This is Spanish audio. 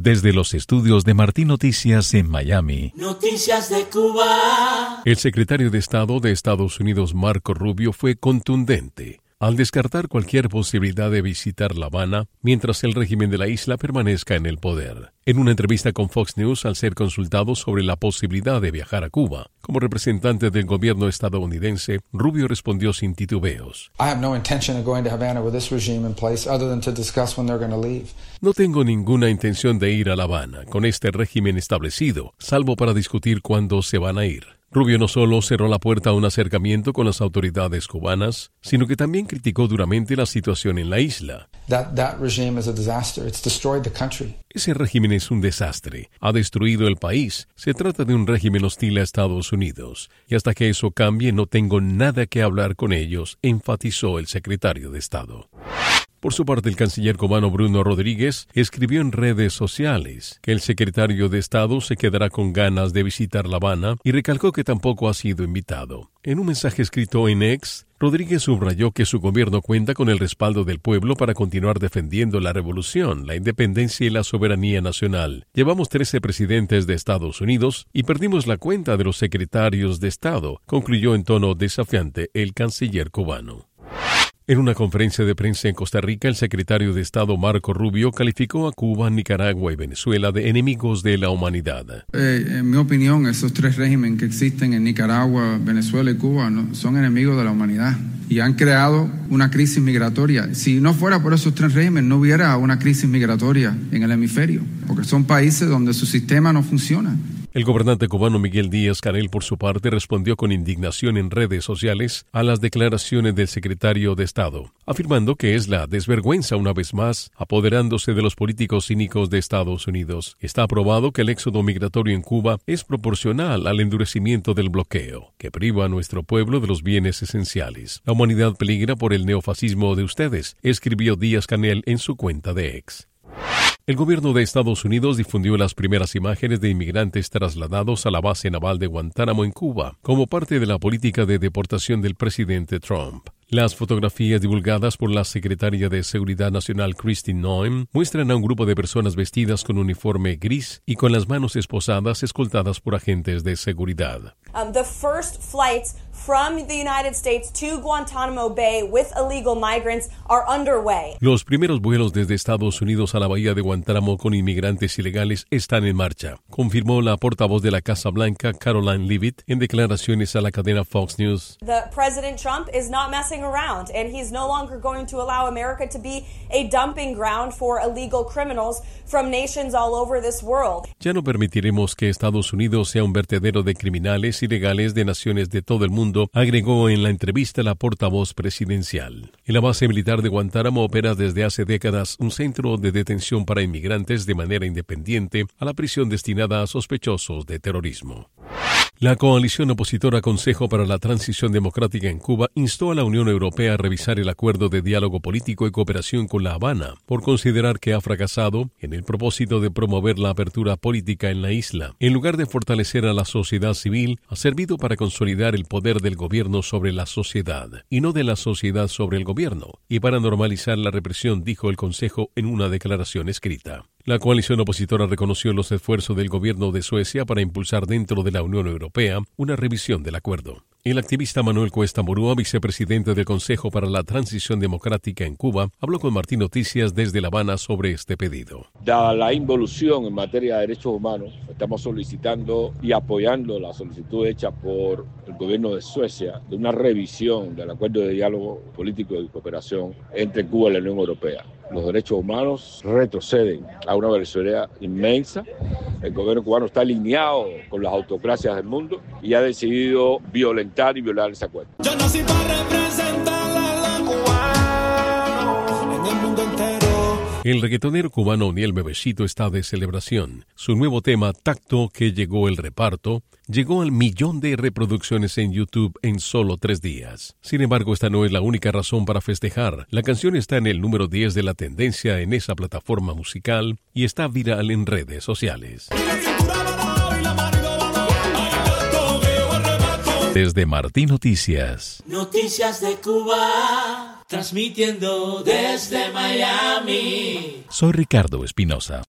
Desde los estudios de Martín Noticias en Miami. Noticias de Cuba. El secretario de Estado de Estados Unidos, Marco Rubio, fue contundente al descartar cualquier posibilidad de visitar La Habana mientras el régimen de la isla permanezca en el poder. En una entrevista con Fox News, al ser consultado sobre la posibilidad de viajar a Cuba, como representante del gobierno estadounidense, Rubio respondió sin titubeos. No tengo ninguna intención de ir a La Habana con este régimen establecido, salvo para discutir cuándo se van a ir. Rubio no solo cerró la puerta a un acercamiento con las autoridades cubanas, sino que también criticó duramente la situación en la isla. Ese régimen es un desastre. Ha destruido el país. Se trata de un régimen hostil a Estados Unidos. Y hasta que eso cambie, no tengo nada que hablar con ellos, enfatizó el secretario de Estado. Por su parte, el canciller cubano Bruno Rodríguez escribió en redes sociales que el secretario de Estado se quedará con ganas de visitar La Habana y recalcó que tampoco ha sido invitado. En un mensaje escrito en X, Rodríguez subrayó que su gobierno cuenta con el respaldo del pueblo para continuar defendiendo la revolución, la independencia y la soberanía nacional. Llevamos 13 presidentes de Estados Unidos y perdimos la cuenta de los secretarios de Estado, concluyó en tono desafiante el canciller cubano. En una conferencia de prensa en Costa Rica, el secretario de Estado Marco Rubio calificó a Cuba, Nicaragua y Venezuela de enemigos de la humanidad. En mi opinión, esos tres regímenes que existen en Nicaragua, Venezuela y Cuba son enemigos de la humanidad y han creado una crisis migratoria. Si no fuera por esos tres regímenes, no hubiera una crisis migratoria en el hemisferio, porque son países donde su sistema no funciona. El gobernante cubano Miguel Díaz-Canel, por su parte, respondió con indignación en redes sociales a las declaraciones del secretario de Estado, afirmando que es la desvergüenza una vez más apoderándose de los políticos cínicos de Estados Unidos. Está probado que el éxodo migratorio en Cuba es proporcional al endurecimiento del bloqueo, que priva a nuestro pueblo de los bienes esenciales. La humanidad peligra por el neofascismo de ustedes, escribió Díaz-Canel en su cuenta de X. El gobierno de Estados Unidos difundió las primeras imágenes de inmigrantes trasladados a la base naval de Guantánamo en Cuba, como parte de la política de deportación del presidente Trump. Las fotografías divulgadas por la secretaria de Seguridad Nacional Kristi Noem muestran a un grupo de personas vestidas con uniforme gris y con las manos esposadas escoltadas por agentes de seguridad. The first flights from the United States to Guantanamo Bay with illegal migrants are underway. Los primeros vuelos desde Estados Unidos a la bahía de Guantánamo con inmigrantes ilegales están en marcha, confirmó la portavoz de la Casa Blanca, Caroline Leavitt, en declaraciones a la cadena Fox News. The President Trump is not messing around, and he's no longer going to allow America to be a dumping ground for illegal criminals from nations all over this world. Ya no permitiremos que Estados Unidos sea un vertedero de criminales ilegales de naciones de todo el mundo, agregó en la entrevista la portavoz presidencial. En la base militar de Guantánamo opera desde hace décadas un centro de detención para inmigrantes de manera independiente a la prisión destinada a sospechosos de terrorismo. La coalición opositora Consejo para la Transición Democrática en Cuba instó a la Unión Europea a revisar el acuerdo de diálogo político y cooperación con La Habana por considerar que ha fracasado en el propósito de promover la apertura política en la isla. En lugar de fortalecer a la sociedad civil, ha servido para consolidar el poder del gobierno sobre la sociedad y no de la sociedad sobre el gobierno, y para normalizar la represión, dijo el Consejo en una declaración escrita. La coalición opositora reconoció los esfuerzos del gobierno de Suecia para impulsar dentro de la Unión Europea una revisión del acuerdo. El activista Manuel Cuesta Murúa, vicepresidente del Consejo para la Transición Democrática en Cuba, habló con Martín Noticias desde La Habana sobre este pedido. Dada la involución en materia de derechos humanos, estamos solicitando y apoyando la solicitud hecha por el gobierno de Suecia de una revisión del acuerdo de diálogo político y cooperación entre Cuba y la Unión Europea. Los derechos humanos retroceden a una Venezuela inmensa. El gobierno cubano está alineado con las autocracias del mundo y ha decidido violentar y violar ese acuerdo. Yo nací para representar a los cubanos en el mundo entero. El reggaetonero cubano Oniel Bebecito está de celebración. Su nuevo tema, Tacto, que llegó el reparto, llegó al 1 millón de reproducciones en YouTube en solo 3 días. Sin embargo, esta no es la única razón para festejar. La canción está en el número 10 de la tendencia en esa plataforma musical y está viral en redes sociales. Desde Martín Noticias. Noticias de Cuba, transmitiendo desde Miami. Soy Ricardo Espinosa.